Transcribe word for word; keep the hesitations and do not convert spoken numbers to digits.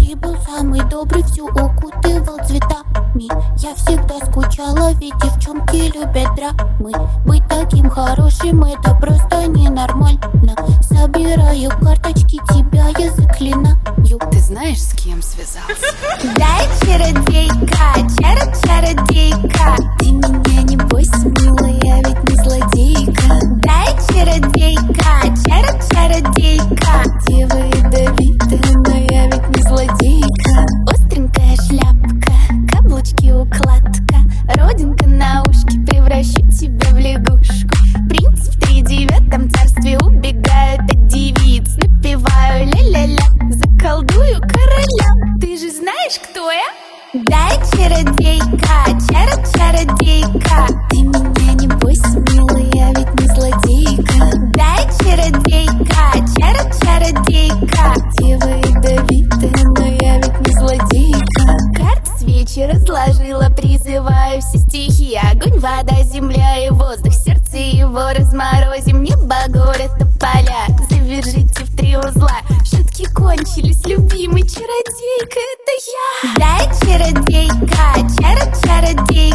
Ты был самый добрый, всю укутывал цветами. Я всегда скучала, ведь девчонки любят драмы. Быть таким хорошим, это просто ненормально. Собираю карточки, тебя я заклинаю. Ты знаешь, с кем связался? Дай, чародейка, чара-чародейка. Ты меня не бойся, милая, я ведь не злодейка. Дай, чародейка, чара-чародейка. Дева ядовитая, но я ведь не злодейка. Остренькая шляпка, каблучки укладка, родинка на ушке, превращу тебя в лягушку. Принц в тридевятом царстве убегает от девиц. Напеваю ля-ля-ля, заколдую короля. Ты же знаешь, кто я? Дай, чародейка, чара-чародейка. Ты меня не бойся, милая, я ведь не злодейка. Дай, чародейка, чара-чародейка. Дева ядовитая, но я ведь не злодейка. Карты свечи разложила, призываю все стихи. Огонь, вода, земля и воздух, сердце его разморозим. Небо, город, тополя, завяжите в три узла. Шутки кончились, любимый чародейка, это я. Дай, чародейка, чара-чародейка.